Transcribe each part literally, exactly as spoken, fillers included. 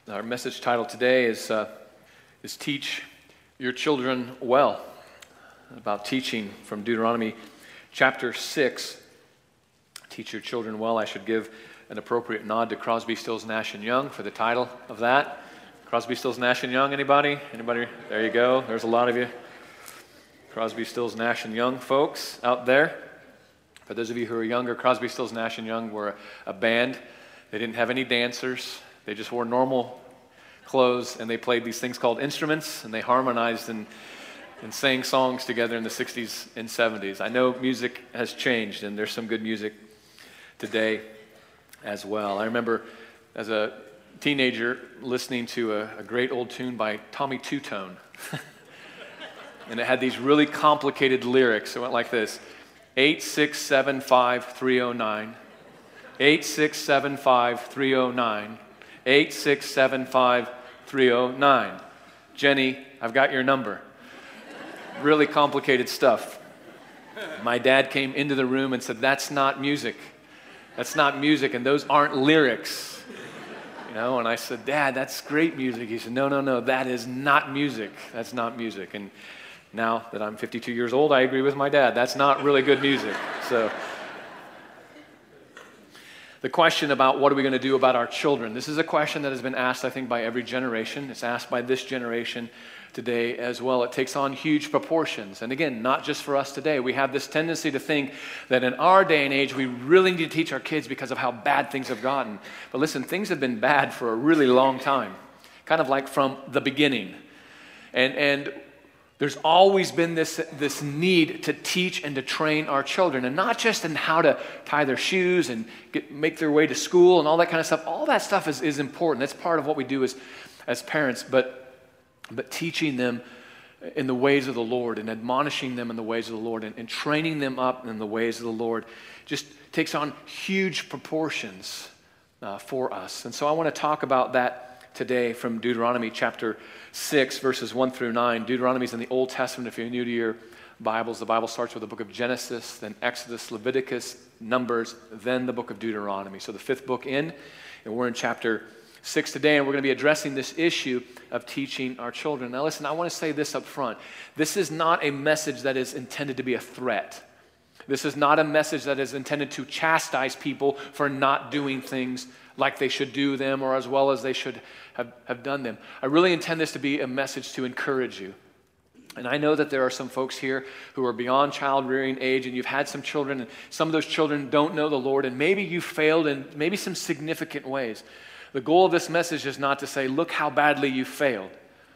Our message title today is, uh, is Teach Your Children Well, about teaching from Deuteronomy chapter six. Teach Your Children Well. I should give an appropriate nod to Crosby, Stills, Nash and Young for the title of that. Crosby, Stills, Nash and Young, anybody? Anybody? There you go. There's a lot of you. Crosby, Stills, Nash and Young folks out there. For those of you who are younger, Crosby, Stills, Nash and Young were a band. They didn't have any dancers. They just wore normal clothes, and they played these things called instruments, and they harmonized and, and sang songs together in the sixties and seventies. I know music has changed, and there's some good music today as well. I remember as a teenager listening to a, a great old tune by Tommy Two-Tone, and it had these really complicated lyrics. It went like this: eight six seven five three oh nine, eight six seven five three oh nine, eight six seven five three oh nine. Jenny, I've got your number. Really complicated stuff. My dad came into the room and said, "That's not music. That's not music, and those aren't lyrics." You know, and I said, "Dad, that's great music." He said, "No, no, no, that is not music. That's not music." And now that I'm fifty-two years old, I agree with my dad. That's not really good music. So the question about what are we going to do about our children, this is a question that has been asked, I think, by every generation. It's asked by this generation today as well. It takes on huge proportions. And again, not just for us today. We have this tendency to think that in our day and age, we really need to teach our kids because of how bad things have gotten. But listen, things have been bad for a really long time, kind of like from the beginning. And and There's always been this, this need to teach and to train our children, and not just in how to tie their shoes and get, make their way to school and all that kind of stuff. All that stuff is, is important. That's part of what we do as, as parents, but, but teaching them in the ways of the Lord and admonishing them in the ways of the Lord and, and training them up in the ways of the Lord just takes on huge proportions uh, for us. And so I want to talk about that today from Deuteronomy chapter six, verses one through nine. Deuteronomy is in the Old Testament. If you're new to your Bibles, the Bible starts with the book of Genesis, then Exodus, Leviticus, Numbers, then the book of Deuteronomy. So the fifth book in, and we're in chapter six today, and we're going to be addressing this issue of teaching our children. Now listen, I want to say this up front. This is not a message that is intended to be a threat. This is not a message that is intended to chastise people for not doing things like they should do them or as well as they should have, have done them. I really intend this to be a message to encourage you. And I know that there are some folks here who are beyond child-rearing age, and you've had some children, and some of those children don't know the Lord, and maybe you failed in maybe some significant ways. The goal of this message is not to say, look how badly you failed,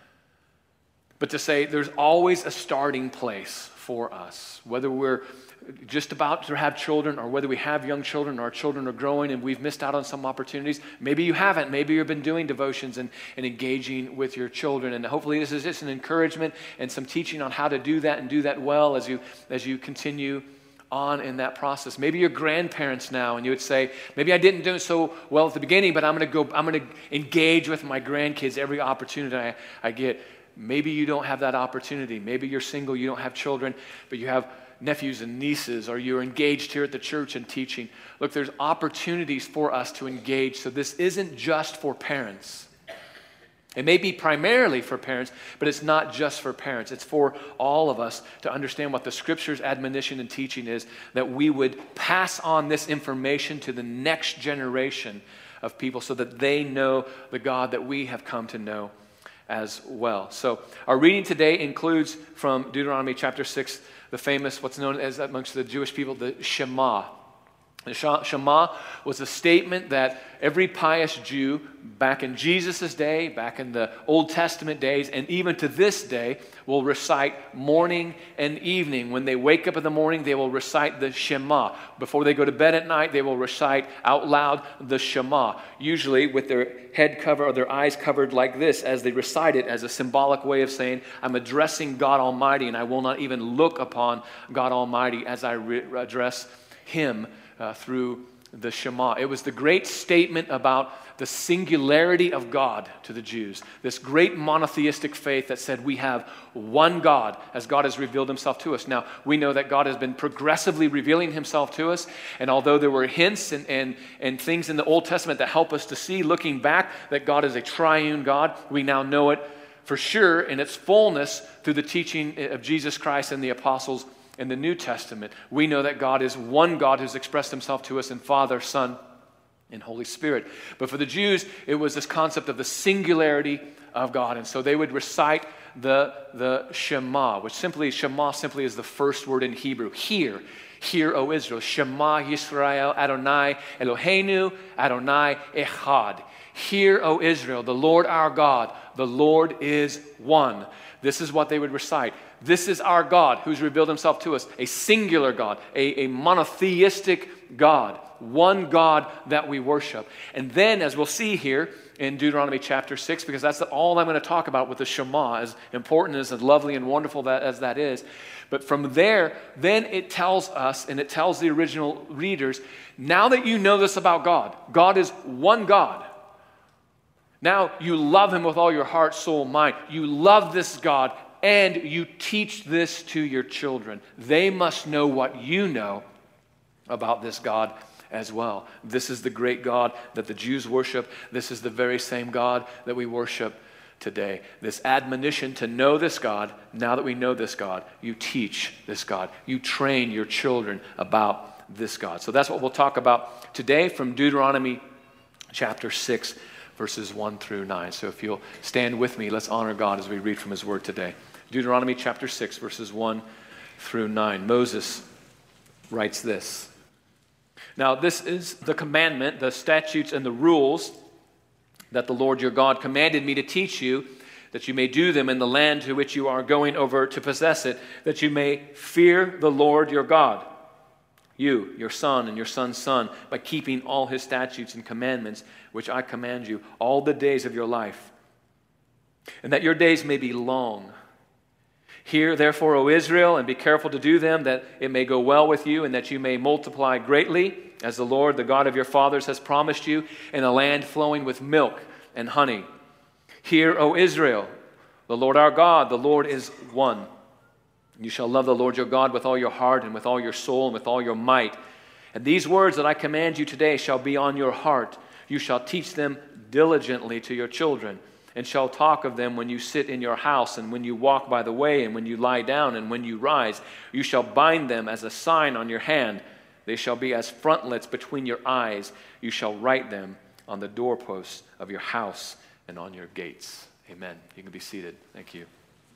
but to say there's always a starting place for us, whether we're just about to have children or whether we have young children or our children are growing and we've missed out on some opportunities. Maybe you haven't. Maybe you've been doing devotions and, and engaging with your children. And hopefully this is just an encouragement and some teaching on how to do that and do that well as you as you continue on in that process. Maybe you're grandparents now and you would say, maybe I didn't do so well at the beginning, but I'm going to go, I'm going to engage with my grandkids every opportunity I, I get. Maybe you don't have that opportunity. Maybe you're single, you don't have children, but you have nephews and nieces, or you're engaged here at the church and teaching. Look, there's opportunities for us to engage, so this isn't just for parents. It may be primarily for parents, but it's not just for parents. It's for all of us to understand what the Scripture's admonition and teaching is, that we would pass on this information to the next generation of people so that they know the God that we have come to know as well. So our reading today includes from Deuteronomy chapter six, the famous, what's known as amongst the Jewish people, the Shema. The Shema was a statement that every pious Jew back in Jesus' day, back in the Old Testament days, and even to this day, will recite morning and evening. When they wake up in the morning, they will recite the Shema. Before they go to bed at night, they will recite out loud the Shema, usually with their head covered or their eyes covered like this as they recite it, as a symbolic way of saying, I'm addressing God Almighty, and I will not even look upon God Almighty as I re- address Him Uh, through the Shema. It was the great statement about the singularity of God to the Jews. This great monotheistic faith that said we have one God as God has revealed himself to us. Now, we know that God has been progressively revealing himself to us, and although there were hints and, and, and things in the Old Testament that help us to see, looking back, that God is a triune God, we now know it for sure in its fullness through the teaching of Jesus Christ and the apostles in the New Testament. We know that God is one God who's expressed himself to us in Father, Son, and Holy Spirit. But for the Jews, it was this concept of the singularity of God. And so they would recite the, the Shema, which simply, Shema simply is the first word in Hebrew. Hear, hear, O Israel. Shema Yisrael Adonai Eloheinu Adonai Echad. Hear, O Israel, the Lord our God, the Lord is one. This is what they would recite. This is our God who's revealed himself to us, a singular God, a, a monotheistic God, one God that we worship. And then, as we'll see here in Deuteronomy chapter six, because that's all I'm going to talk about with the Shema, as important as and lovely and wonderful that, as that is. But from there, then it tells us, and it tells the original readers, now that you know this about God, God is one God. Now you love him with all your heart, soul, mind. You love this God, and you teach this to your children. They must know what you know about this God as well. This is the great God that the Jews worship. This is the very same God that we worship today. This admonition to know this God, now that we know this God, you teach this God. You train your children about this God. So that's what we'll talk about today from Deuteronomy chapter six, verses one through nine. So if you'll stand with me, let's honor God as we read from his word today. Deuteronomy chapter six, verses one through nine. Moses writes this. Now, this is the commandment, the statutes and the rules that the Lord your God commanded me to teach you, that you may do them in the land to which you are going over to possess it, that you may fear the Lord your God, you, your son, and your son's son, by keeping all his statutes and commandments, which I command you, all the days of your life, and that your days may be long. Hear, therefore, O Israel, and be careful to do them, that it may go well with you, and that you may multiply greatly, as the Lord, the God of your fathers, has promised you, in a land flowing with milk and honey. Hear, O Israel, the Lord our God, the Lord is one. You shall love the Lord your God with all your heart, and with all your soul, and with all your might. And these words that I command you today shall be on your heart. You shall teach them diligently to your children, and shall talk of them when you sit in your house, and when you walk by the way, and when you lie down, and when you rise. You shall bind them as a sign on your hand. They shall be as frontlets between your eyes. You shall write them on the doorposts of your house and on your gates. Amen. You can be seated. Thank you.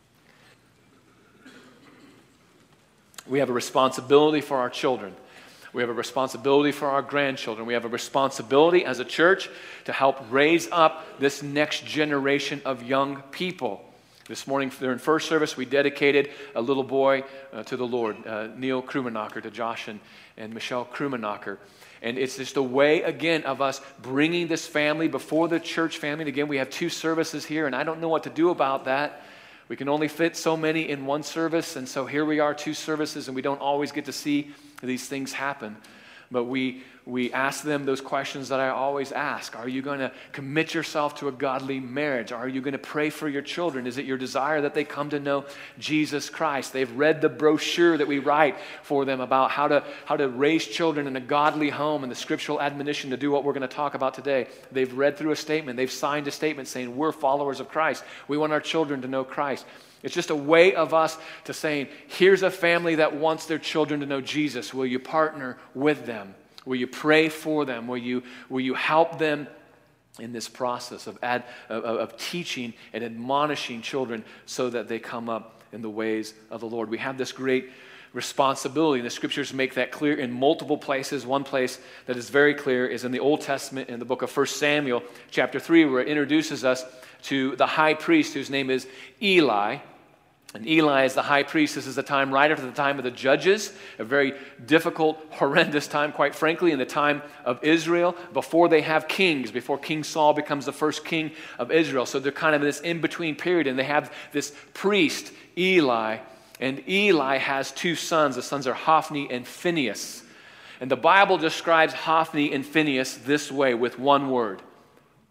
We have a responsibility for our children. We have a responsibility for our grandchildren. We have a responsibility as a church to help raise up this next generation of young people. This morning during first service, we dedicated a little boy uh, to the Lord, uh, Neil Krumenacher, to Josh and, and Michelle Krumenacher. And it's just a way, again, of us bringing this family before the church family. And again, we have two services here, and I don't know what to do about that. We can only fit so many in one service, and so here we are, two services, and we don't always get to see these things happen. But we we ask them those questions that I always ask. Are you going to commit yourself to a godly marriage? Are you going to pray for your children? Is it your desire that they come to know Jesus Christ? They've read the brochure that we write for them about how to how to raise children in a godly home and the scriptural admonition to do what we're going to talk about today. They've read through a statement. They've signed a statement saying, we're followers of Christ. We want our children to know Christ. It's just a way of us to saying, here's a family that wants their children to know Jesus. Will you partner with them? Will you pray for them? Will you, will you help them in this process of, ad, of, of teaching and admonishing children so that they come up in the ways of the Lord? We have this great responsibility. The scriptures make that clear in multiple places. One place that is very clear is in the Old Testament in the book of First Samuel chapter three, where it introduces us to the high priest whose name is Eli. And Eli is the high priest. This is the time right after the time of the judges, a very difficult, horrendous time, quite frankly, in the time of Israel, before they have kings, before King Saul becomes the first king of Israel. So they're kind of in this in-between period, and they have this priest, Eli, and Eli has two sons. The sons are Hophni and Phinehas. And the Bible describes Hophni and Phinehas this way with one word: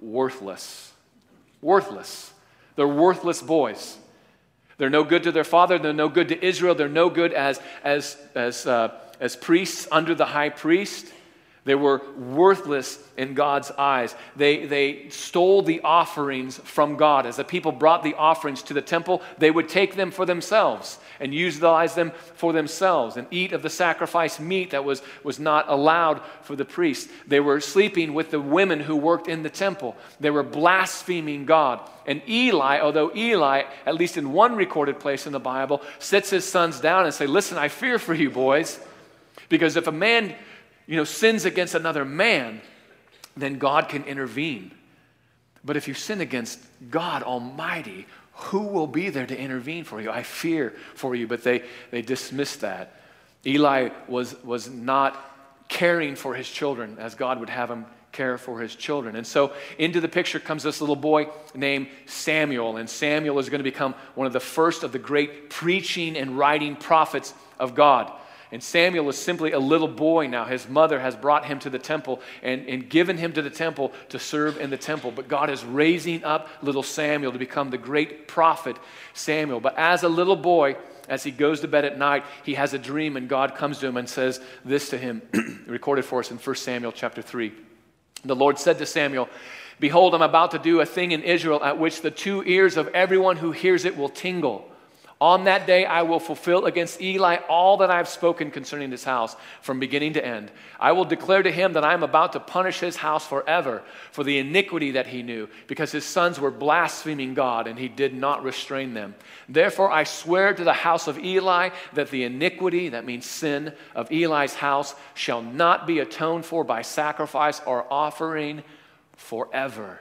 worthless. Worthless. They're worthless boys. They're no good to their father. They're no good to Israel. They're no good as, as, as, uh, as priests under the high priest. They were worthless in God's eyes. They, they stole the offerings from God. As the people brought the offerings to the temple, they would take them for themselves and utilize them for themselves and eat of the sacrifice meat that was, was not allowed for the priests. They were sleeping with the women who worked in the temple. They were blaspheming God. And Eli, although Eli, at least in one recorded place in the Bible, sits his sons down and say, listen, I fear for you boys, because if a man you know, sins against another man, then God can intervene. But if you sin against God Almighty, who will be there to intervene for you? I fear for you. But they, they dismissed that. Eli was, was not caring for his children as God would have him care for his children. And so into the picture comes this little boy named Samuel. And Samuel is going to become one of the first of the great preaching and writing prophets of God. And Samuel is simply a little boy now. His mother has brought him to the temple and, and given him to the temple to serve in the temple. But God is raising up little Samuel to become the great prophet Samuel. But as a little boy, as he goes to bed at night, he has a dream, and God comes to him and says this to him, recorded for us in First Samuel chapter three. The Lord said to Samuel, behold, I'm about to do a thing in Israel at which the two ears of everyone who hears it will tingle. On that day I will fulfill against Eli all that I have spoken concerning this house from beginning to end. I will declare to him that I am about to punish his house forever for the iniquity that he knew, because his sons were blaspheming God and he did not restrain them. Therefore I swear to the house of Eli that the iniquity, that means sin, of Eli's house shall not be atoned for by sacrifice or offering forever.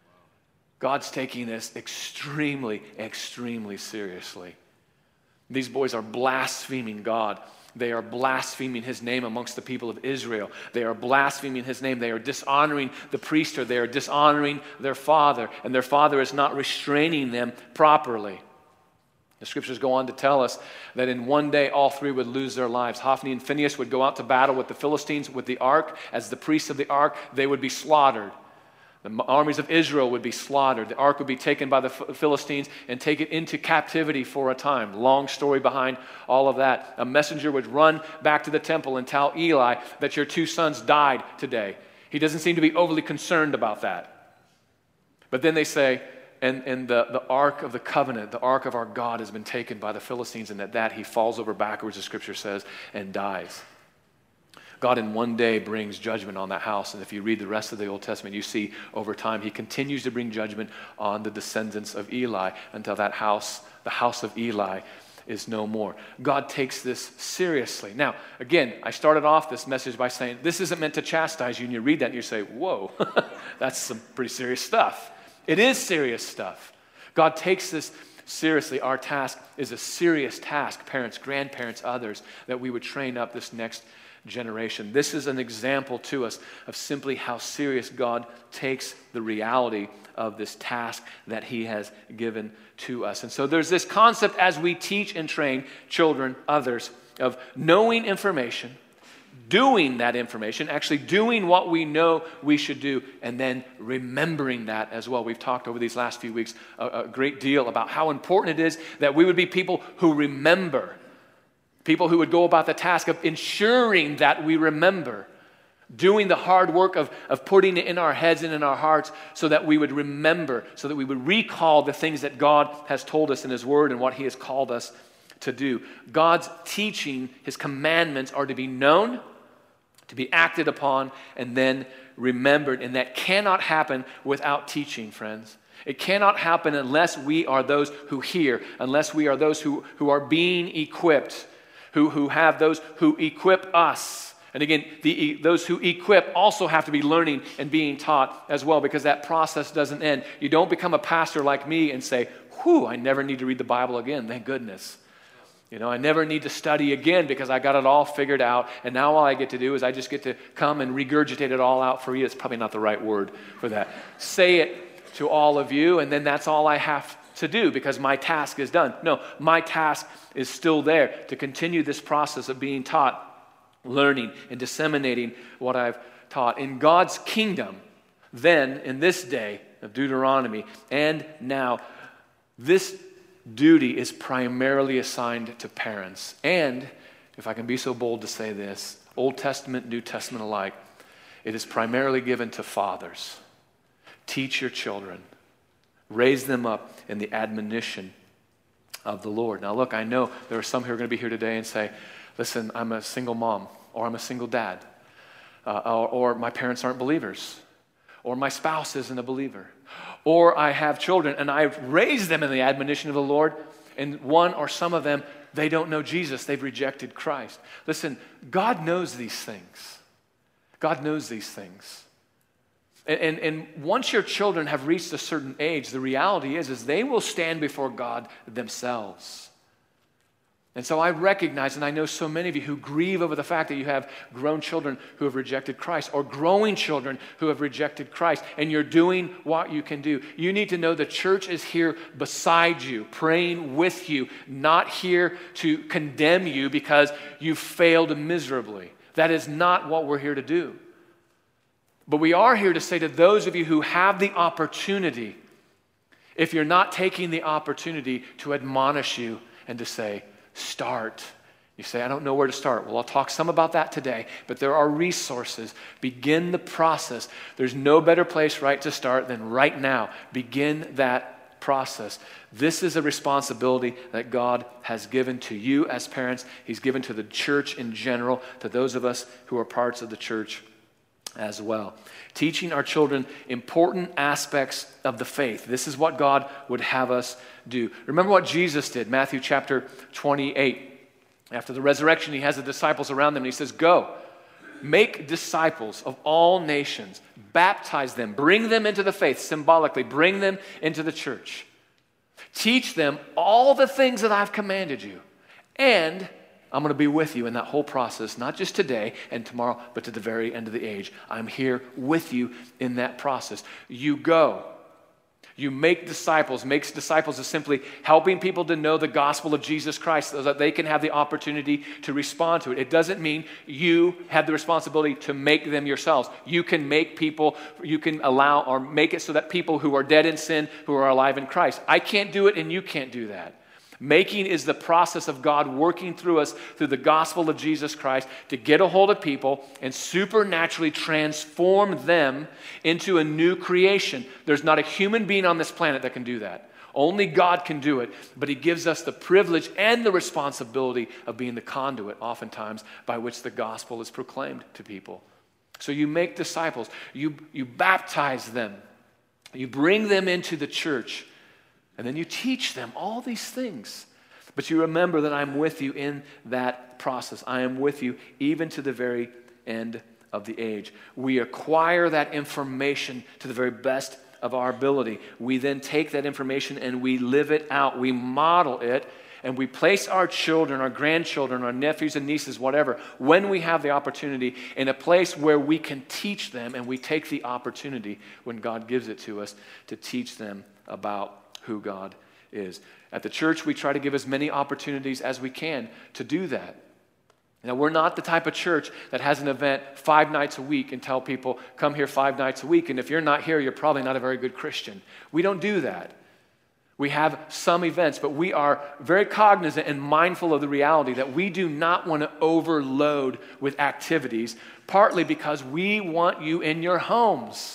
God's taking this extremely, extremely seriously. These boys are blaspheming God. They are blaspheming his name amongst the people of Israel. They are blaspheming his name. They are dishonoring the priesthood. They are dishonoring their father, and their father is not restraining them properly. The scriptures go on to tell us that in one day all three would lose their lives. Hophni and Phinehas would go out to battle with the Philistines with the ark. As the priests of the ark, they would be slaughtered. The armies of Israel would be slaughtered. The ark would be taken by the Philistines and taken into captivity for a time. Long story behind all of that. A messenger would run back to the temple and tell Eli that your two sons died today. He doesn't seem to be overly concerned about that. But then they say, and, and the, the ark of the covenant, the ark of our God has been taken by the Philistines, and at that he falls over backwards, the scripture says, and dies. God in one day brings judgment on that house. And if you read the rest of the Old Testament, you see over time he continues to bring judgment on the descendants of Eli until that house, the house of Eli, is no more. God takes this seriously. Now, again, I started off this message by saying this isn't meant to chastise you, and you read that and you say, whoa, that's some pretty serious stuff. It is serious stuff. God takes this seriously. Our task is a serious task, parents, grandparents, others, that we would train up this next generation. This is an example to us of simply how serious God takes the reality of this task that he has given to us. And so there's this concept as we teach and train children, others, of knowing information, doing that information, actually doing what we know we should do, and then remembering that as well. We've talked over these last few weeks a, a great deal about how important it is that we would be people who remember. People who would go about the task of ensuring that we remember, doing the hard work of, of putting it in our heads and in our hearts so that we would remember, so that we would recall the things that God has told us in his word and what he has called us to do. God's teaching, his commandments are to be known, to be acted upon, and then remembered. And that cannot happen without teaching, friends. It cannot happen unless we are those who hear, unless we are those who, who are being equipped, Who, who have those who equip us. And again, the, those who equip also have to be learning and being taught as well, because that process doesn't end. You don't become a pastor like me and say, whew, I never need to read the Bible again, thank goodness. You know, I never need to study again because I got it all figured out, and now all I get to do is I just get to come and regurgitate it all out for you. It's probably not the right word for that. Say it to all of you, and then that's all I have to do because my task is done. No, my task is still there to continue this process of being taught, learning, and disseminating what I've taught. In God's kingdom, Then, in this day of Deuteronomy, and now, this duty is primarily assigned to parents. And, if I can be so bold to say this, Old Testament, New Testament alike, it is primarily given to fathers. Teach your children. Raise them up in the admonition of the Lord. Now look, I know there are some who are going to be here today and say, listen, I'm a single mom, or I'm a single dad, uh, or, or my parents aren't believers, or my spouse isn't a believer, or I have children and I've raised them in the admonition of the Lord, and one or some of them, they don't know Jesus. They've rejected Christ. Listen, God knows these things. God knows these things. And, and, and once your children have reached a certain age, the reality is, is they will stand before God themselves. And so I recognize, and I know so many of you who grieve over the fact that you have grown children who have rejected Christ, or growing children who have rejected Christ, and you're doing what you can do. You need to know the church is here beside you, praying with you, not here to condemn you because you failed miserably. That is not what we're here to do. But we are here to say to those of you who have the opportunity, if you're not taking the opportunity, to admonish you and to say, start. You say, I don't know where to start. Well, I'll talk some about that today, but there are resources. Begin the process. There's no better place, right, to start than right now. Begin that process. This is a responsibility that God has given to you as parents. He's given to the church in general, to those of us who are parts of the church as well. Teaching our children important aspects of the faith. This is what God would have us do. Remember what Jesus did, Matthew chapter twenty-eight. After the resurrection, he has the disciples around them, and he says, go, make disciples of all nations, baptize them, bring them into the faith, symbolically, bring them into the church. Teach them all the things that I've commanded you, and I'm going to be with you in that whole process, not just today and tomorrow, but to the very end of the age. I'm here with you in that process. You go. You make disciples. Makes disciples is simply helping people to know the gospel of Jesus Christ so that they can have the opportunity to respond to it. It doesn't mean you have the responsibility to make them yourselves. You can make people, you can allow or make it so that people who are dead in sin, who are alive in Christ. I can't do it and you can't do that. Making is the process of God working through us through the gospel of Jesus Christ to get a hold of people and supernaturally transform them into a new creation. There's not a human being on this planet that can do that. Only God can do it, but he gives us the privilege and the responsibility of being the conduit, oftentimes, by which the gospel is proclaimed to people. So you make disciples, you, you baptize them, you bring them into the church, and then you teach them all these things. But you remember that I'm with you in that process. I am with you even to the very end of the age. We acquire that information to the very best of our ability. We then take that information and we live it out. We model it, and we place our children, our grandchildren, our nephews and nieces, whatever, when we have the opportunity, in a place where we can teach them, and we take the opportunity when God gives it to us to teach them about who God is. At the church, we try to give as many opportunities as we can to do that. Now, we're not the type of church that has an event five nights a week and tell people, come here five nights a week, and if you're not here, you're probably not a very good Christian. We don't do that. We have some events, but we are very cognizant and mindful of the reality that we do not want to overload with activities, partly because we want you in your homes,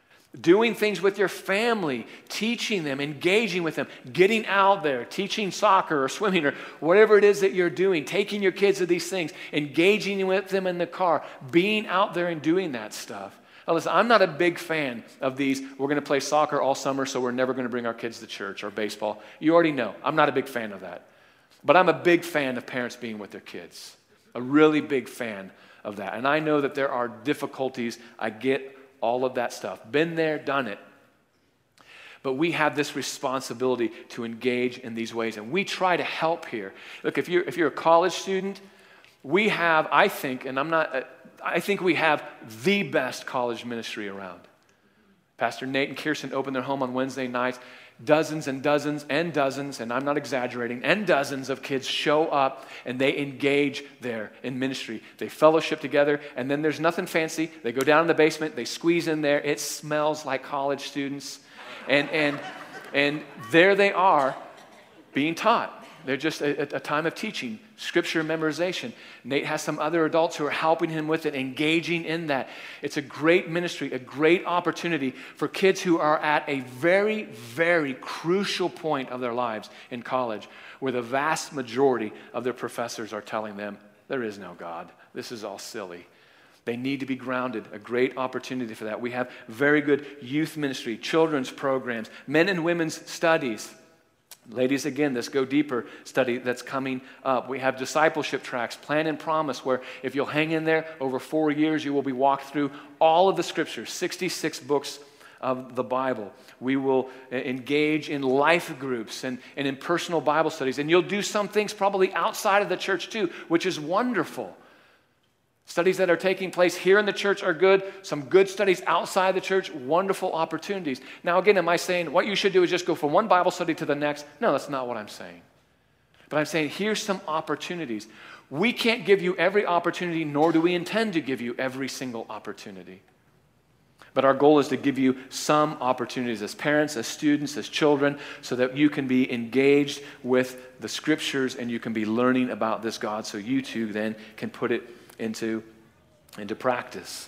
doing things with your family, teaching them, engaging with them, getting out there, teaching soccer or swimming or whatever it is that you're doing, taking your kids to these things, engaging with them in the car, being out there and doing that stuff. Now listen, I'm not a big fan of these, we're going to play soccer all summer, so we're never going to bring our kids to church, or baseball. You already know, I'm not a big fan of that. But I'm a big fan of parents being with their kids. A really big fan of that. And I know that there are difficulties. I get all of that stuff. Been there, done it. But we have this responsibility to engage in these ways, and we try to help here. Look, if you're if you're a college student, we have, I think, and I'm not, I think we have the best college ministry around. Pastor Nate and Kirsten open their home on Wednesday nights. Dozens and dozens and dozens, and I'm not exaggerating, and dozens of kids show up and they engage there in ministry. They fellowship together, and then there's nothing fancy. They go down in the basement, they squeeze in there. It smells like college students. And and and there they are being taught. They're just a, a time of teaching, scripture memorization. Nate has some other adults who are helping him with it, engaging in that. It's a great ministry, a great opportunity for kids who are at a very, very crucial point of their lives in college, where the vast majority of their professors are telling them, there is no God. This is all silly. They need to be grounded. A great opportunity for that. We have very good youth ministry, children's programs, men and women's studies. Ladies, again, this Go Deeper study that's coming up. We have discipleship tracks, Plan and Promise, where if you'll hang in there over four years, you will be walked through all of the scriptures, sixty-six books of the Bible. We will engage in life groups and, and in personal Bible studies. And you'll do some things probably outside of the church too, which is wonderful. Studies that are taking place here in the church are good. Some good studies outside the church, wonderful opportunities. Now, again, am I saying what you should do is just go from one Bible study to the next? No, that's not what I'm saying. But I'm saying here's some opportunities. We can't give you every opportunity, nor do we intend to give you every single opportunity. But our goal is to give you some opportunities as parents, as students, as children, so that you can be engaged with the scriptures and you can be learning about this God, so you too then can put it into, into practice.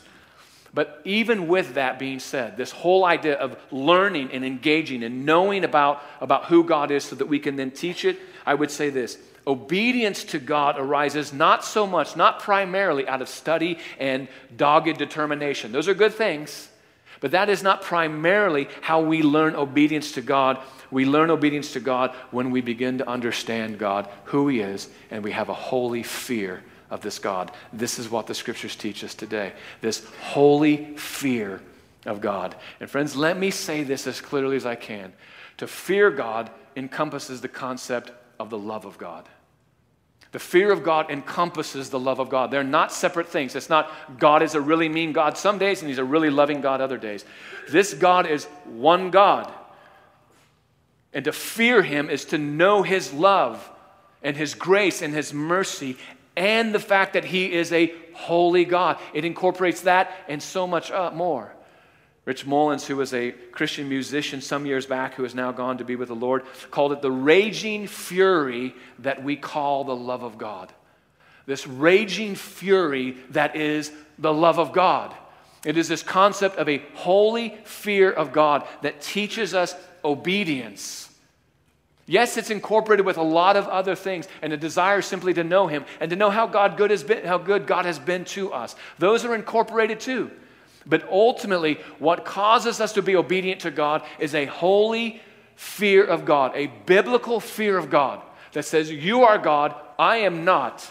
But even with that being said, this whole idea of learning and engaging and knowing about, about who God is so that we can then teach it, I would say this: obedience to God arises not so much, not primarily out of study and dogged determination. Those are good things, but that is not primarily how we learn obedience to God. We learn obedience to God when we begin to understand God, who He is, and we have a holy fear of this God. This is what the scriptures teach us today. This holy fear of God. And friends, let me say this as clearly as I can. To fear God encompasses the concept of the love of God. The fear of God encompasses the love of God. They're not separate things. It's not God is a really mean God some days and He's a really loving God other days. This God is one God. And to fear Him is to know His love and His grace and His mercy and the fact that He is a holy God. It incorporates that and so much uh, more. Rich Mullins, who was a Christian musician some years back, who has now gone to be with the Lord, called it the raging fury that we call the love of God. This raging fury that is the love of God. It is this concept of a holy fear of God that teaches us obedience. Yes, it's incorporated with a lot of other things and a desire simply to know Him and to know how God good has been, how good God has been to us. Those are incorporated too. But ultimately, what causes us to be obedient to God is a holy fear of God, a biblical fear of God that says, you are God, I am not.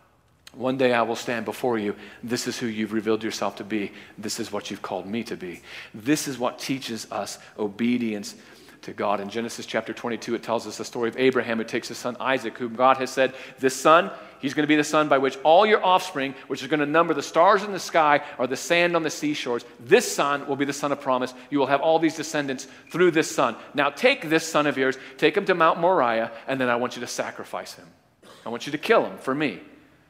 One day I will stand before you. This is who you've revealed yourself to be. This is what you've called me to be. This is what teaches us obedience to God. In Genesis chapter twenty-two, it tells us the story of Abraham who takes his son Isaac, whom God has said, this son, he's going to be the son by which all your offspring, which is going to number the stars in the sky or the sand on the seashores, this son will be the son of promise. You will have all these descendants through this son. Now take this son of yours, take him to Mount Moriah, and then I want you to sacrifice him. I want you to kill him for me.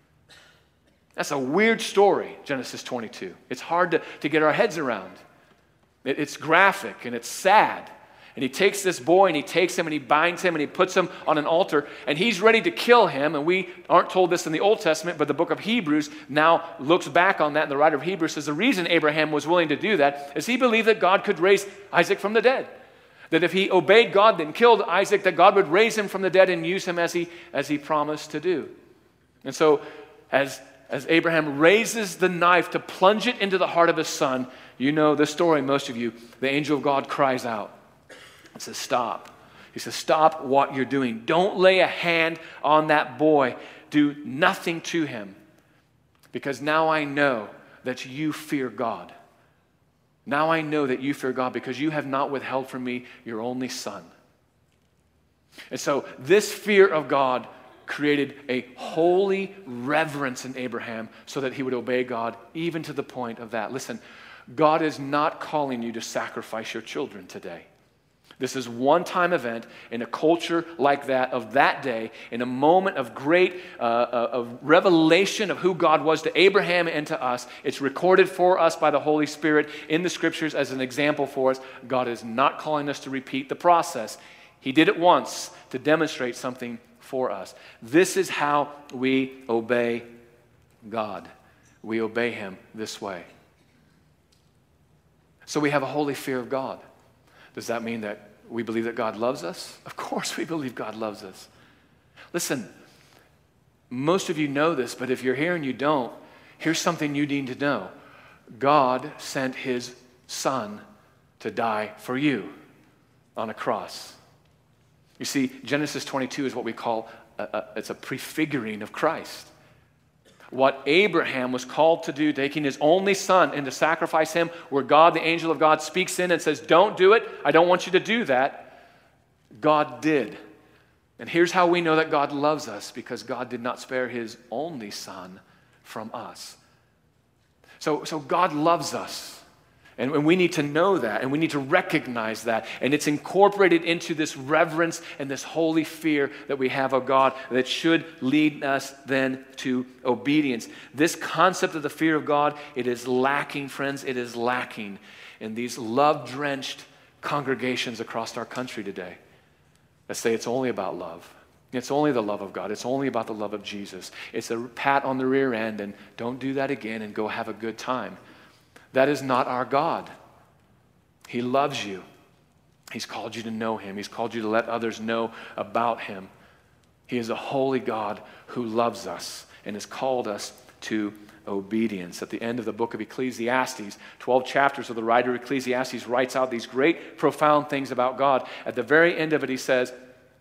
That's a weird story, Genesis twenty-two. It's hard to, to get our heads around. It, it's graphic and it's sad. And he takes this boy and he takes him and he binds him and he puts him on an altar and he's ready to kill him. And we aren't told this in the Old Testament, but the book of Hebrews now looks back on that. And the writer of Hebrews says the reason Abraham was willing to do that is he believed that God could raise Isaac from the dead. That if he obeyed God, then killed Isaac, that God would raise him from the dead and use him as he, as he promised to do. And so as, as Abraham raises the knife to plunge it into the heart of his son, you know the story, most of you, the angel of God cries out. He says, stop. He says, stop what you're doing. Don't lay a hand on that boy. Do nothing to him. Because now I know that you fear God. Now I know that you fear God because you have not withheld from me your only son. And so this fear of God created a holy reverence in Abraham so that he would obey God even to the point of that. Listen, God is not calling you to sacrifice your children today. This is one-time event in a culture like that of that day, in a moment of great uh, of revelation of who God was to Abraham and to us. It's recorded for us by the Holy Spirit in the Scriptures as an example for us. God is not calling us to repeat the process. He did it once to demonstrate something for us. This is how we obey God. We obey Him this way. So we have a holy fear of God. Does that mean that we believe that God loves us? Of course we believe God loves us. Listen, most of you know this, but if you're here and you don't, here's something you need to know. God sent His Son to die for you on a cross. You see, Genesis twenty-two is what we call, a, a, it's a prefiguring of Christ. What Abraham was called to do, taking his only son and to sacrifice him, where God, the angel of God, speaks in and says, don't do it. I don't want you to do that. God did. And here's how we know that God loves us, because God did not spare His only son from us. So, so God loves us. And, and we need to know that, and we need to recognize that. And it's incorporated into this reverence and this holy fear that we have of God that should lead us then to obedience. This concept of the fear of God, it is lacking, friends, it is lacking in these love-drenched congregations across our country today that say it's only about love. It's only the love of God. It's only about the love of Jesus. It's a pat on the rear end and don't do that again and go have a good time. That is not our God. He loves you. He's called you to know Him. He's called you to let others know about Him. He is a holy God who loves us and has called us to obedience. At the end of the book of Ecclesiastes, twelve chapters of the writer of Ecclesiastes writes out these great, profound things about God. At the very end of it, he says,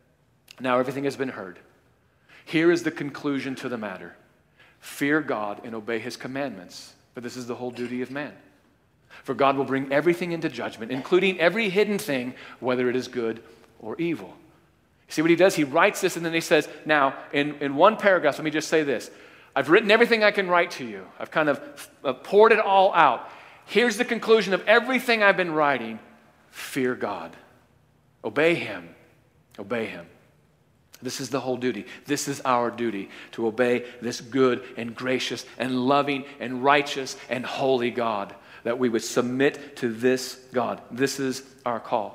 now everything has been heard. Here is the conclusion to the matter. Fear God and obey His commandments. For this is the whole duty of man. For God will bring everything into judgment, including every hidden thing, whether it is good or evil. See what he does? He writes this and then he says, now, in, in one paragraph, let me just say this. I've written everything I can write to you. I've kind of uh, poured it all out. Here's the conclusion of everything I've been writing. Fear God. Obey Him. Obey Him. This is the whole duty. This is our duty, to obey this good and gracious and loving and righteous and holy God, that we would submit to this God. This is our call.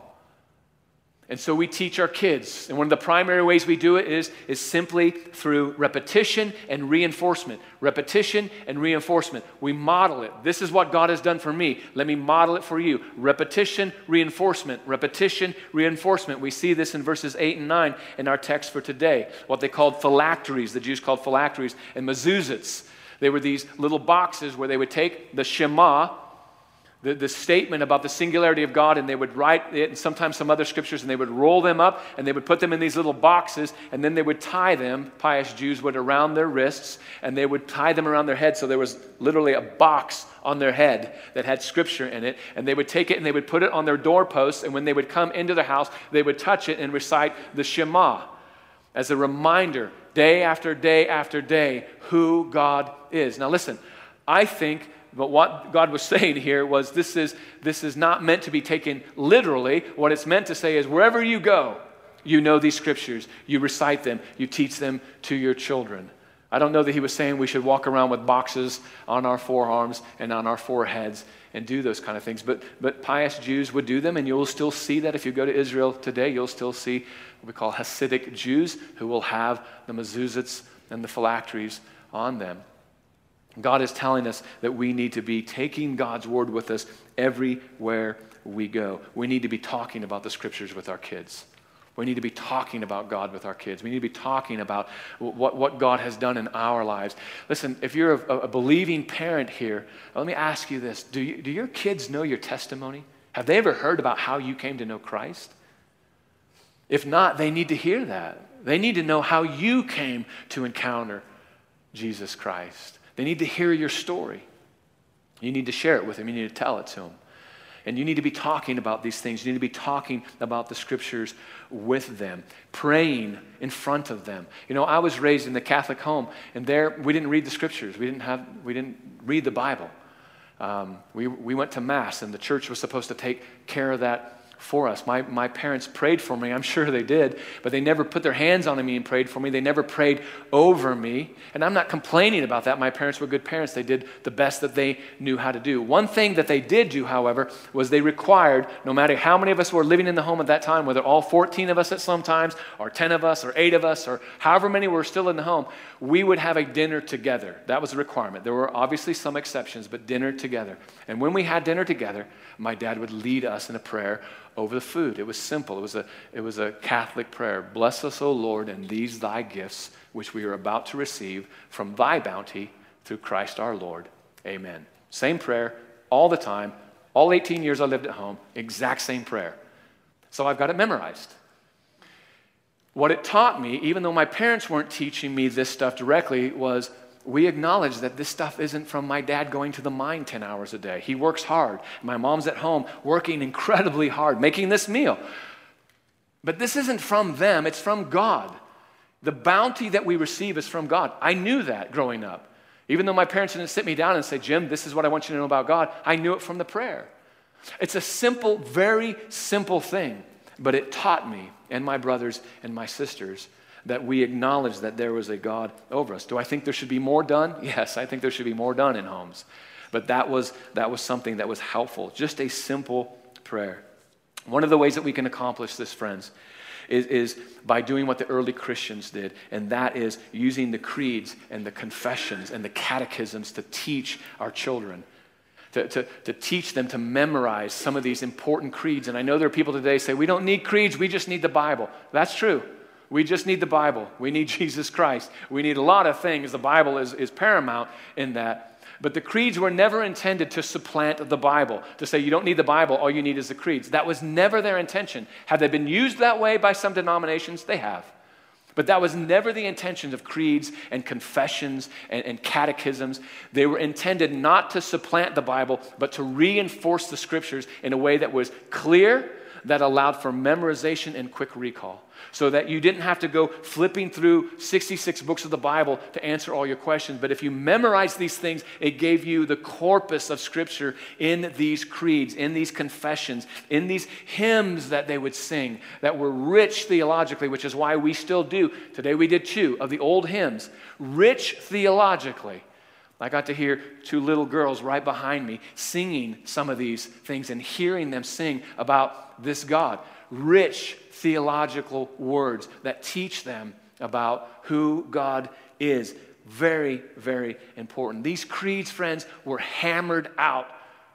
And so we teach our kids, and one of the primary ways we do it is, is simply through repetition and reinforcement. Repetition and reinforcement. We model it. This is what God has done for me. Let me model it for you. Repetition, reinforcement. Repetition, reinforcement. We see this in verses eight and nine in our text for today. What they called phylacteries. The Jews called phylacteries and mezuzahs. They were these little boxes where they would take the Shema, The, the statement about the singularity of God, and they would write it, and sometimes some other scriptures, and they would roll them up, and they would put them in these little boxes, and then they would tie them, pious Jews would, around their wrists, and they would tie them around their head, so there was literally a box on their head that had scripture in it, and they would take it and they would put it on their doorposts, and when they would come into their house, they would touch it and recite the Shema as a reminder, day after day after day, who God is. Now listen, I think But what God was saying here was this is, this is not meant to be taken literally. What it's meant to say is wherever you go, you know these scriptures, you recite them, you teach them to your children. I don't know that he was saying we should walk around with boxes on our forearms and on our foreheads and do those kind of things. But, but pious Jews would do them, and you'll still see that if you go to Israel today. You'll still see what we call Hasidic Jews who will have the mezuzahs and the phylacteries on them. God is telling us that we need to be taking God's word with us everywhere we go. We need to be talking about the scriptures with our kids. We need to be talking about God with our kids. We need to be talking about what, what God has done in our lives. Listen, if you're a, a believing parent here, let me ask you this. Do, you, do your kids know your testimony? Have they ever heard about how you came to know Christ? If not, they need to hear that. They need to know how you came to encounter Jesus Christ. They need to hear your story. You need to share it with them. You need to tell it to them. And you need to be talking about these things. You need to be talking about the scriptures with them, praying in front of them. You know, I was raised in the Catholic home, and there we didn't read the scriptures. We didn't have, we didn't read the Bible. Um, we, we went to Mass, and the church was supposed to take care of that for us. My, my parents prayed for me. I'm sure they did, but they never put their hands on me and prayed for me. They never prayed over me. And I'm not complaining about that. My parents were good parents. They did the best that they knew how to do. One thing that they did do, however, was they required, no matter how many of us were living in the home at that time, whether all fourteen of us at some times, or ten of us, or eight of us, or however many were still in the home, we would have a dinner together. That was a requirement. There were obviously some exceptions, but dinner together. And when we had dinner together, my dad would lead us in a prayer over the food. It was simple. It was a, it was a Catholic prayer. Bless us, O Lord, and these thy gifts, which we are about to receive from thy bounty through Christ our Lord. Amen. Same prayer all the time. All eighteen years I lived at home, exact same prayer. So I've got it memorized. What it taught me, even though my parents weren't teaching me this stuff directly, was we acknowledge that this stuff isn't from my dad going to the mine ten hours a day. He works hard. My mom's at home working incredibly hard, making this meal. But this isn't from them, it's from God. The bounty that we receive is from God. I knew that growing up. Even though my parents didn't sit me down and say, Jim, this is what I want you to know about God, I knew it from the prayer. It's a simple, very simple thing, but it taught me and my brothers and my sisters that we acknowledge that there was a God over us. Do I think there should be more done? Yes, I think there should be more done in homes. But that was, that was something that was helpful, just a simple prayer. One of the ways that we can accomplish this, friends, is, is by doing what the early Christians did, and that is using the creeds and the confessions and the catechisms to teach our children. To, to, to teach them to memorize some of these important creeds. And I know there are people today say, we don't need creeds, we just need the Bible. That's true. We just need the Bible. We need Jesus Christ. We need a lot of things. The Bible is, is paramount in that. But the creeds were never intended to supplant the Bible, to say you don't need the Bible, all you need is the creeds. That was never their intention. Have they been used that way by some denominations? They have. But that was never the intention of creeds and confessions and, and catechisms. They were intended not to supplant the Bible, but to reinforce the Scriptures in a way that was clear, that allowed for memorization and quick recall, so that you didn't have to go flipping through sixty-six books of the Bible to answer all your questions. But if you memorize these things, it gave you the corpus of Scripture in these creeds, in these confessions, in these hymns that they would sing that were rich theologically, which is why we still do. Today we did two of the old hymns, rich theologically. I got to hear two little girls right behind me singing some of these things and hearing them sing about this God. Rich theological words that teach them about who God is. Very, very important. These creeds, friends, were hammered out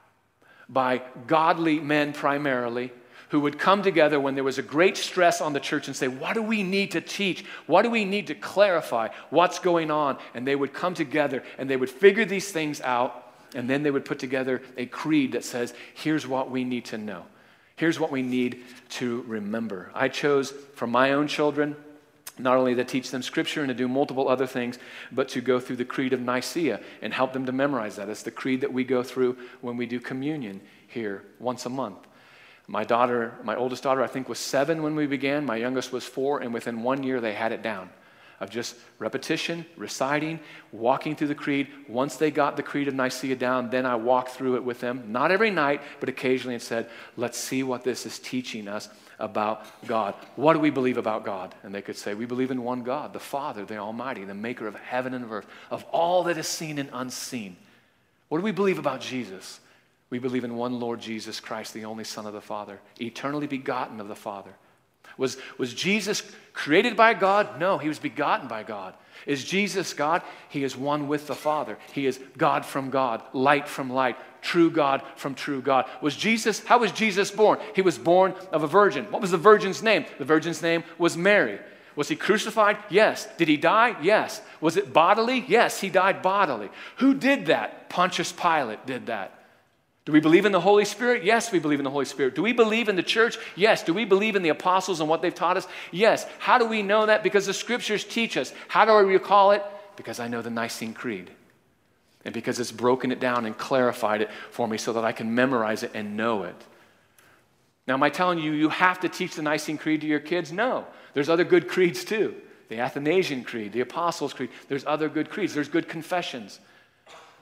by godly men primarily, who would come together when there was a great stress on the church and say, what do we need to teach? What do we need to clarify? What's going on? And they would come together and they would figure these things out, and then they would put together a creed that says, here's what we need to know. Here's what we need to remember. I chose for my own children not only to teach them Scripture and to do multiple other things, but to go through the Creed of Nicaea and help them to memorize that. It's the creed that we go through when we do communion here once a month. My daughter, my oldest daughter, I think was seven when we began. My youngest was four, and within one year they had it down of just repetition, reciting, walking through the creed. Once they got the Creed of Nicaea down, then I walked through it with them, not every night, but occasionally, and said, let's see what this is teaching us about God. What do we believe about God? And they could say, we believe in one God, the Father, the Almighty, the maker of heaven and of earth, of all that is seen and unseen. What do we believe about Jesus? We believe in one Lord Jesus Christ, the only Son of the Father, eternally begotten of the Father. Was, was Jesus created by God? No, he was begotten by God. Is Jesus God? He is one with the Father. He is God from God, light from light, true God from true God. Was Jesus, how was Jesus born? He was born of a virgin. What was the virgin's name? The virgin's name was Mary. Was he crucified? Yes. Did he die? Yes. Was it bodily? Yes, he died bodily. Who did that? Pontius Pilate did that. Do we believe in the Holy Spirit? Yes, we believe in the Holy Spirit. Do we believe in the church? Yes. Do we believe in the apostles and what they've taught us? Yes. How do we know that? Because the Scriptures teach us. How do I recall it? Because I know the Nicene Creed. And because it's broken it down and clarified it for me so that I can memorize it and know it. Now, am I telling you you have to teach the Nicene Creed to your kids? No. There's other good creeds too. The Athanasian Creed, the Apostles' Creed. There's other good creeds. There's good confessions.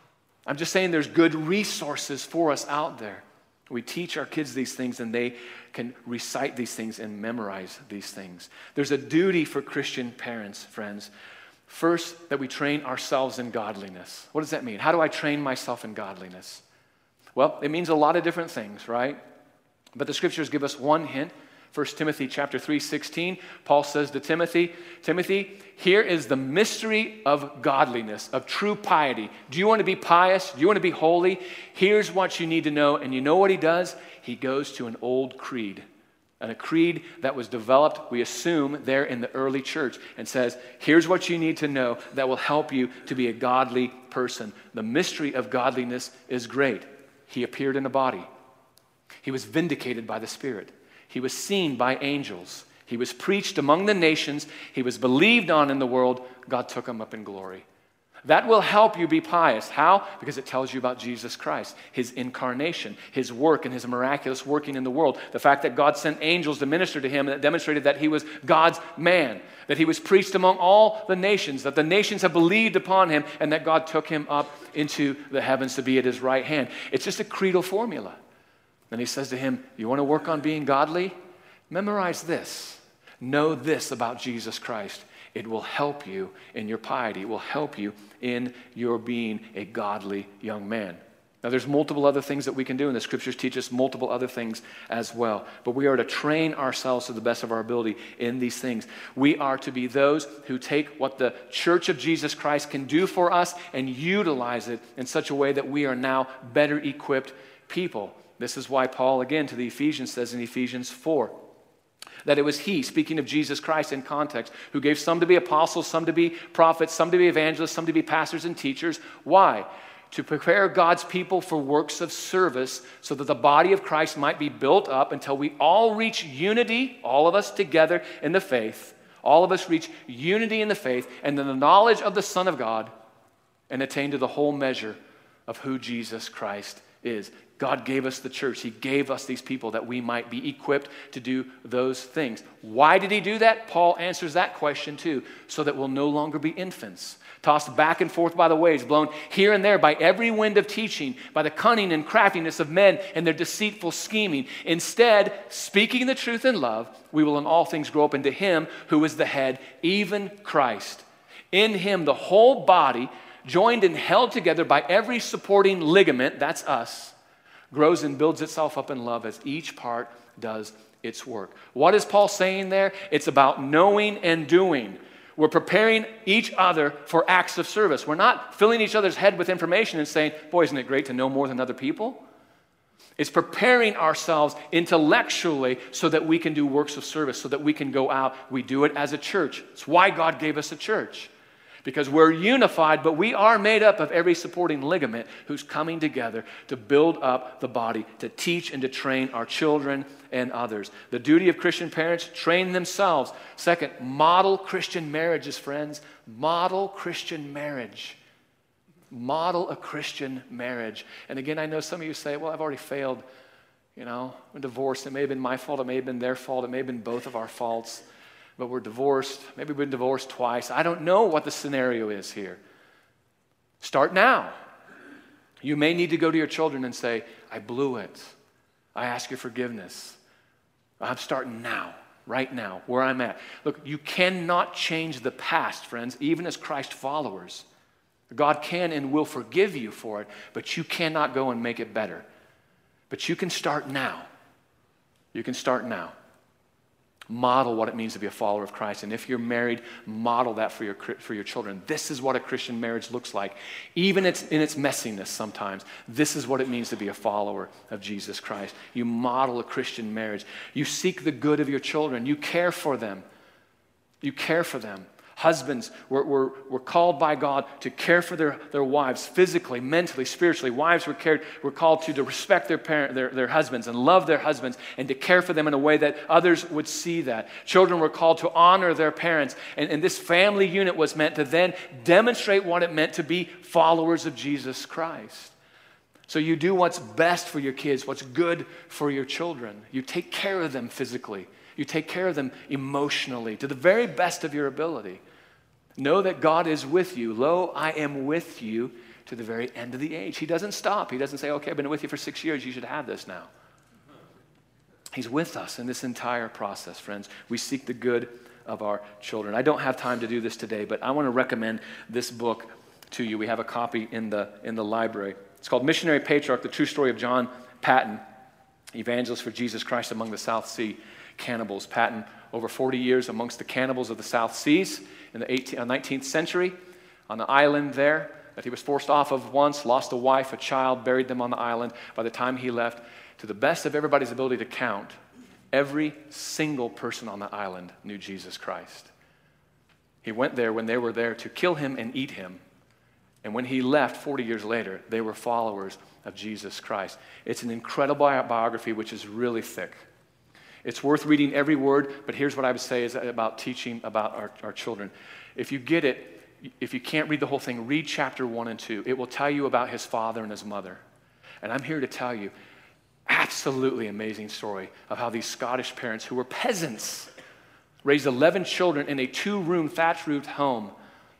I'm just saying there's good resources for us out there. We teach our kids these things and they can recite these things and memorize these things. There's a duty for Christian parents, friends. First, that we train ourselves in godliness. What does that mean? How do I train myself in godliness? Well, it means a lot of different things, right? But the scriptures give us one hint. First Timothy chapter three, sixteen, Paul says to Timothy, Timothy, here is the mystery of godliness, of true piety. Do you want to be pious? Do you want to be holy? Here's what you need to know. And you know what he does? He goes to an old creed, and a creed that was developed, we assume, there in the early church, and says, here's what you need to know that will help you to be a godly person. The mystery of godliness is great. He appeared in a body. He was vindicated by the Spirit. He was seen by angels. He was preached among the nations. He was believed on in the world. God took him up in glory. That will help you be pious. How? Because it tells you about Jesus Christ, his incarnation, his work, and his miraculous working in the world. The fact that God sent angels to minister to him, and that demonstrated that he was God's man, that he was preached among all the nations, that the nations have believed upon him, and that God took him up into the heavens to be at his right hand. It's just a creedal formula. And he says to him, you want to work on being godly? Memorize this. Know this about Jesus Christ. It will help you in your piety. It will help you in your being a godly young man. Now, there's multiple other things that we can do, and the scriptures teach us multiple other things as well. But we are to train ourselves to the best of our ability in these things. We are to be those who take what the Church of Jesus Christ can do for us and utilize it in such a way that we are now better equipped people. This is why Paul, again, to the Ephesians says in Ephesians four, that it was he, speaking of Jesus Christ in context, who gave some to be apostles, some to be prophets, some to be evangelists, some to be pastors and teachers. Why? To prepare God's people for works of service so that the body of Christ might be built up until we all reach unity, all of us together in the faith, all of us reach unity in the faith and in the knowledge of the Son of God and attain to the whole measure of who Jesus Christ is. God gave us the church. He gave us these people that we might be equipped to do those things. Why did he do that? Paul answers that question too, so that we'll no longer be infants, tossed back and forth by the waves, blown here and there by every wind of teaching, by the cunning and craftiness of men and their deceitful scheming. Instead, speaking the truth in love, we will in all things grow up into him who is the head, even Christ. In him, the whole body, joined and held together by every supporting ligament, that's us, grows and builds itself up in love as each part does its work. What is Paul saying there? It's about knowing and doing. We're preparing each other for acts of service. We're not filling each other's head with information and saying, boy, isn't it great to know more than other people? It's preparing ourselves intellectually so that we can do works of service, so that we can go out. We do it as a church. It's why God gave us a church. Because we're unified, but we are made up of every supporting ligament who's coming together to build up the body, to teach and to train our children and others. The duty of Christian parents, train themselves. Second, model Christian marriages, friends. Model Christian marriage. Model a Christian marriage. And again, I know some of you say, well, I've already failed. You know, I'm divorced. It may have been my fault. It may have been their fault. It may have been both of our faults. But we're divorced. Maybe we've been divorced twice. I don't know what the scenario is here. Start now. You may need to go to your children and say, I blew it. I ask your forgiveness. I'm starting now, right now, where I'm at. Look, you cannot change the past, friends, even as Christ followers. God can and will forgive you for it, but you cannot go and make it better. But you can start now. You can start now. Model what it means to be a follower of Christ. And if you're married, model that for your for your children. This is what a Christian marriage looks like. Even it's, in its messiness sometimes, this is what it means to be a follower of Jesus Christ. You model a Christian marriage. You seek the good of your children. You care for them. You care for them. Husbands, we're, we're, we're called by God to care for their, their wives physically, mentally, spiritually. Wives were cared, were called to, to respect their, parent, their, their husbands and love their husbands and to care for them in a way that others would see that. Children were called to honor their parents. And, and this family unit was meant to then demonstrate what it meant to be followers of Jesus Christ. So you do what's best for your kids, what's good for your children. You take care of them physically. You take care of them emotionally to the very best of your ability. Know that God is with you. Lo, I am with you to the very end of the age. He doesn't stop. He doesn't say, okay, I've been with you for six years. You should have this now. He's with us in this entire process, friends. We seek the good of our children. I don't have time to do this today, but I want to recommend this book to you. We have a copy in the in the library. It's called Missionary Patriarch, The True Story of John Paton, Evangelist for Jesus Christ Among the South Sea Cannibals. Paton, over forty years amongst the cannibals of the South Seas in the eighteenth, nineteenth century, on the island there that he was forced off of once, lost a wife, a child, buried them on the island. By the time he left, to the best of everybody's ability to count, every single person on the island knew Jesus Christ. He went there when they were there to kill him and eat him. And when he left forty years later, they were followers of Jesus Christ. It's an incredible biography, which is really thick. It's worth reading every word, but here's what I would say is about teaching about our, our children. If you get it, if you can't read the whole thing, read chapter one and two. It will tell you about his father and his mother. And I'm here to tell you, absolutely amazing story of how these Scottish parents who were peasants raised eleven children in a two-room thatch-roofed home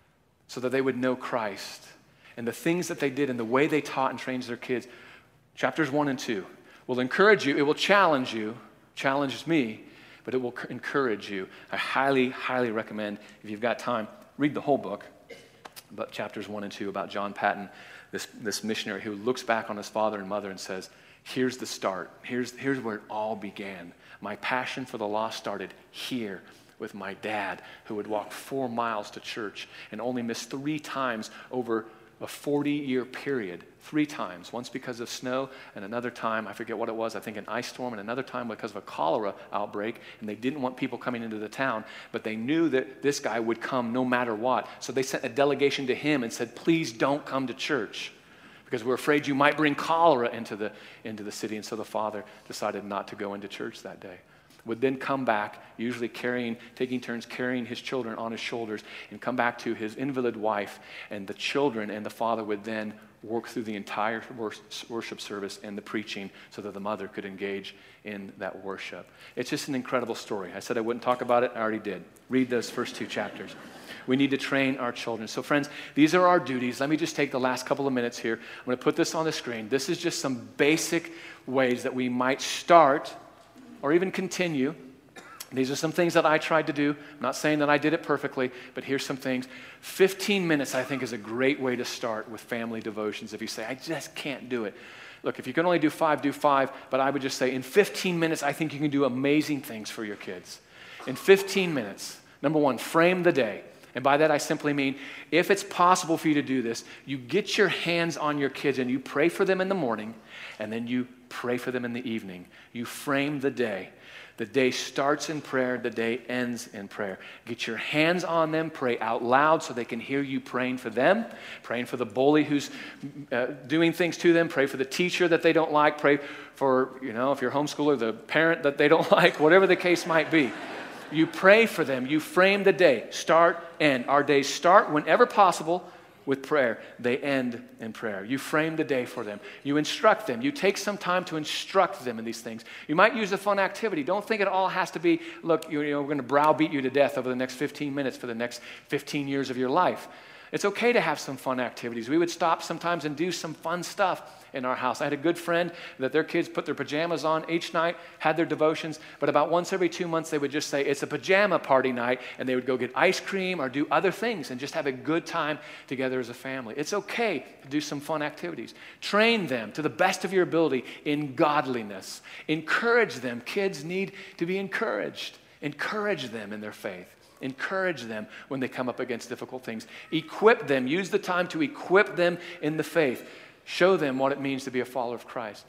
so that they would know Christ. And the things that they did and the way they taught and trained their kids, chapters one and two, will encourage you. It will challenge you, challenges me, but it will encourage you. I highly, highly recommend, if you've got time, read the whole book, but chapters one and two about John Paton, this, this missionary who looks back on his father and mother and says, here's the start. Here's, here's where it all began. My passion for the lost started here with my dad, who would walk four miles to church and only miss three times over a forty-year period. Three times. Once because of snow, and another time, I forget what it was, I think an ice storm, and another time because of a cholera outbreak, and they didn't want people coming into the town, but they knew that this guy would come no matter what. So they sent a delegation to him and said, please don't come to church, because we're afraid you might bring cholera into the, into the city. And so the father decided not to go into church that day. Would then come back, usually carrying, taking turns carrying his children on his shoulders, and come back to his invalid wife, and the children and the father would then work through the entire worship service and the preaching so that the mother could engage in that worship. It's just an incredible story. I said I wouldn't talk about it. I already did. Read those first two chapters. We need to train our children. So friends, these are our duties. Let me just take the last couple of minutes here. I'm going to put this on the screen. This is just some basic ways that we might start or even continue. These are some things that I tried to do. I'm not saying that I did it perfectly, but here's some things. fifteen minutes, I think, is a great way to start with family devotions. If you say, I just can't do it. Look, if you can only do five, do five. But I would just say in fifteen minutes, I think you can do amazing things for your kids. In fifteen minutes, number one, frame the day. And by that, I simply mean, if it's possible for you to do this, you get your hands on your kids and you pray for them in the morning, and then you pray for them in the evening. You frame the day. The day starts in prayer. The day ends in prayer. Get your hands on them. Pray out loud so they can hear you praying for them. Praying for the bully who's uh, doing things to them. Pray for the teacher that they don't like. Pray for, you know, if you're homeschooler, the parent that they don't like, whatever the case might be. You pray for them. You frame the day. Start, end. Our days start whenever possible with prayer. They end in prayer. You frame the day for them. You instruct them. You take some time to instruct them in these things. You might use a fun activity. Don't think it all has to be, look, you know, we're going to browbeat you to death over the next fifteen minutes for the next fifteen years of your life. It's okay to have some fun activities. We would stop sometimes and do some fun stuff in our house. I had a good friend that their kids put their pajamas on each night, had their devotions, but about once every two months they would just say, it's a pajama party night, and they would go get ice cream or do other things and just have a good time together as a family. It's okay to do some fun activities. Train them to the best of your ability in godliness. Encourage them. Kids need to be encouraged. Encourage them in their faith. Encourage them when they come up against difficult things. Equip them. Use the time to equip them in the faith. Show them what it means to be a follower of Christ.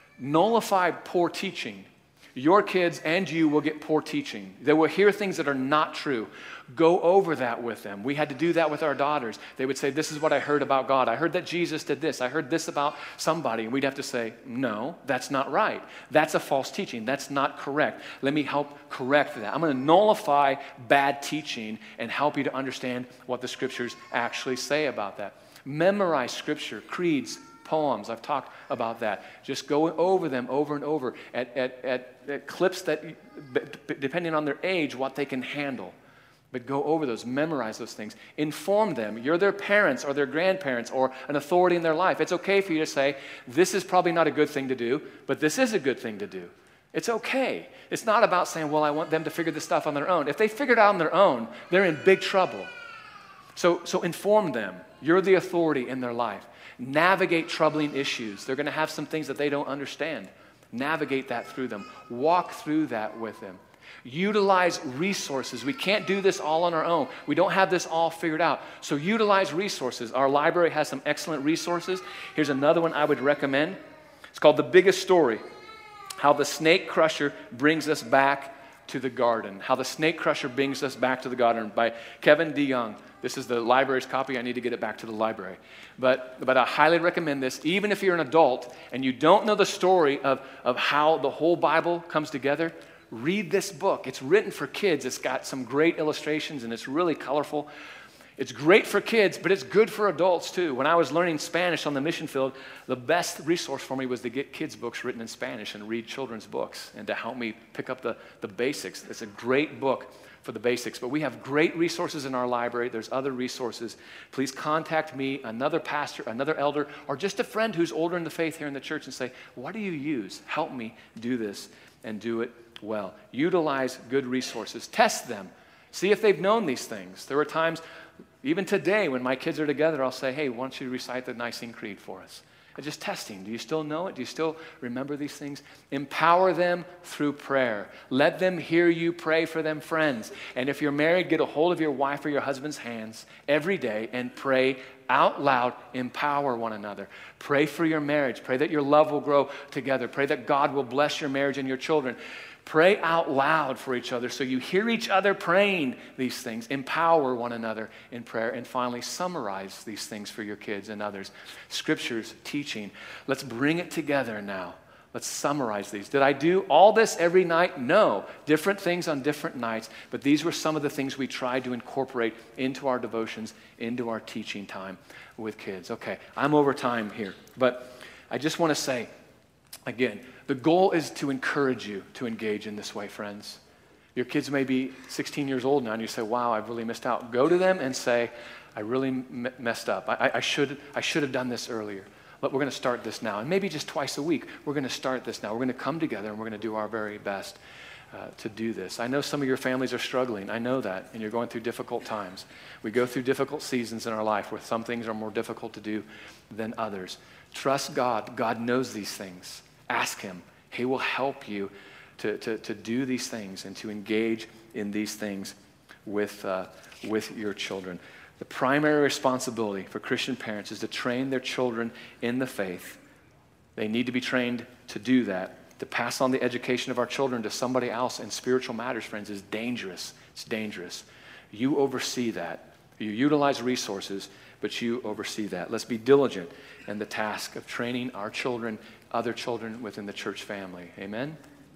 Nullify poor teaching. Your kids and you will get poor teaching. They will hear things that are not true. Go over that with them. We had to do that with our daughters. They would say, this is what I heard about God. I heard that Jesus did this. I heard this about somebody. And we'd have to say, no, that's not right. That's a false teaching. That's not correct. Let me help correct that. I'm going to nullify bad teaching and help you to understand what the scriptures actually say about that. Memorize scripture, creeds, poems. I've talked about that. Just go over them over and over at, at, at, at clips that, depending on their age, what they can handle. But go over those, memorize those things, inform them. You're their parents or their grandparents or an authority in their life. It's okay for you to say, this is probably not a good thing to do, but this is a good thing to do. It's okay. It's not about saying, well, I want them to figure this stuff on their own. If they figure it out on their own, they're in big trouble. So, so inform them. You're the authority in their life. Navigate troubling issues. They're going to have some things that they don't understand. Navigate that through them. Walk through that with them. Utilize resources. We can't do this all on our own. We don't have this all figured out. So utilize resources. Our library has some excellent resources. Here's another one I would recommend. It's called The Biggest Story. How the Snake Crusher Brings Us Back to the Garden. How the Snake Crusher Brings Us Back to the Garden by Kevin DeYoung. This is the library's copy. I need to get it back to the library. But, but I highly recommend this. Even if you're an adult and you don't know the story of, of how the whole Bible comes together, read this book. It's written for kids. It's got some great illustrations and it's really colorful. It's great for kids, but it's good for adults too. When I was learning Spanish on the mission field, the best resource for me was to get kids' books written in Spanish and read children's books and to help me pick up the, the basics. It's a great book for the basics, but we have great resources in our library. There's other resources. Please contact me, another pastor, another elder, or just a friend who's older in the faith here in the church and say, what do you use? Help me do this and do it well. Utilize good resources. Test them. See if they've known these things. There are times, even today, when my kids are together, I'll say, hey, why don't you recite the Nicene Creed for us? And just testing. Do you still know it? Do you still remember these things? Empower them through prayer. Let them hear you pray for them, friends. And if you're married, get a hold of your wife or your husband's hands every day and pray out loud. Empower one another. Pray for your marriage. Pray that your love will grow together. Pray that God will bless your marriage and your children. Pray out loud for each other so you hear each other praying these things. Empower one another in prayer. And finally, summarize these things for your kids and others. Scriptures, teaching. Let's bring it together now. Let's summarize these. Did I do all this every night? No. Different things on different nights. But these were some of the things we tried to incorporate into our devotions, into our teaching time with kids. Okay, I'm over time here. But I just want to say, again, the goal is to encourage you to engage in this way, friends. Your kids may be sixteen years old now, and you say, wow, I've really missed out. Go to them and say, I really m- messed up. I, I, should, I should have done this earlier. But we're going to start this now. And maybe just twice a week, we're going to start this now. We're going to come together, and we're going to do our very best uh, to do this. I know some of your families are struggling. I know that, and you're going through difficult times. We go through difficult seasons in our life where some things are more difficult to do than others. Trust God. God knows these things. Ask him. He will help you to, to, to do these things and to engage in these things with, uh, with your children. The primary responsibility for Christian parents is to train their children in the faith. They need to be trained to do that. To pass on the education of our children to somebody else in spiritual matters, friends, is dangerous. It's dangerous. You oversee that. You utilize resources, but you oversee that. Let's be diligent in the task of training our children, other children within the church family. Amen?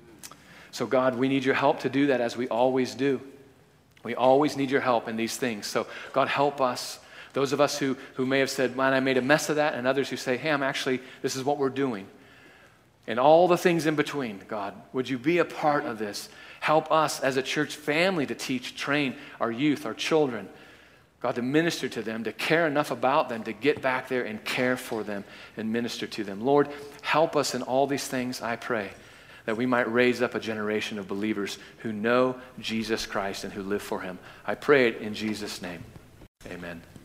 So God, we need your help to do that as we always do. We always need your help in these things. So God, help us. Those of us who, who may have said, man, I made a mess of that, and others who say, hey, I'm actually, this is what we're doing. And all the things in between, God, would you be a part of this? Help us as a church family to teach, train our youth, our children, God, to minister to them, to care enough about them, to get back there and care for them and minister to them. Lord, help us in all these things, I pray, that we might raise up a generation of believers who know Jesus Christ and who live for him. I pray it in Jesus' name. Amen.